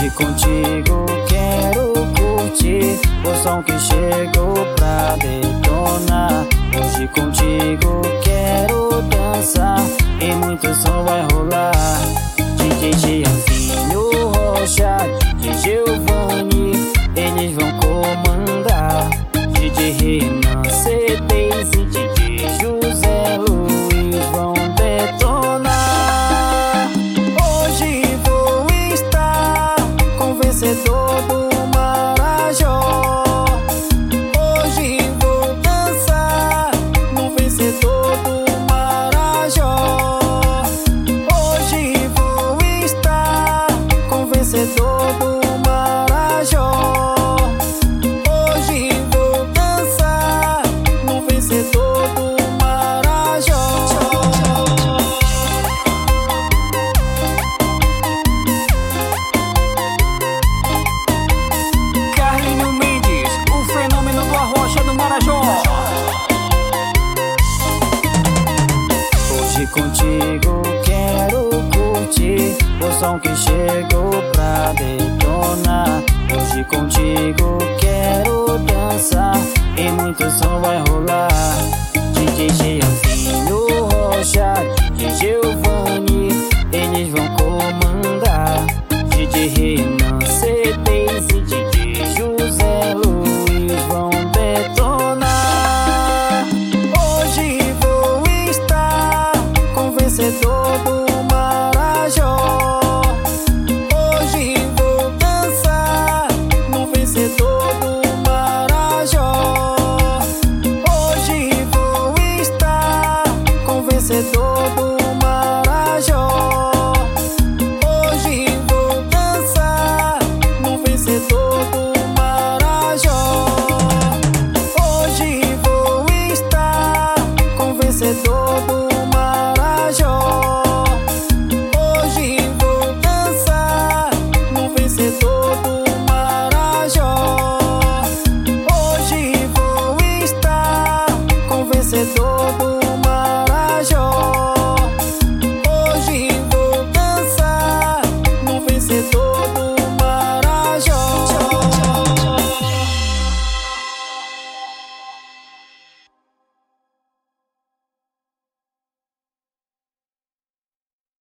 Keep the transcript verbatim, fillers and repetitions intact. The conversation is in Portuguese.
Hoje contigo quero curtir o som que chegou pra detonar. Hoje contigo quero dançar e muito som vai rolar. D J Gianzinho Rocha, D J Giovanni, eles vão comandar. D J Renan C três e D J José Luiz vão detonar. Hoje vou estar com o vencedor do Marajó. Hoje vou dançar no vencedor do Marajó. Hoje vou estar com o vencedor do Marajó. Hoje vou dançar no vencedor do Marajó. Carlinhos Mendes, o fenômeno do Arrocha do Marajó. Hoje contigo quero curtir o som que chegou pra detonar. Hoje contigo quero dançar e muito som vai rolar. D J Gianzinho Rocha, D J Giovanni,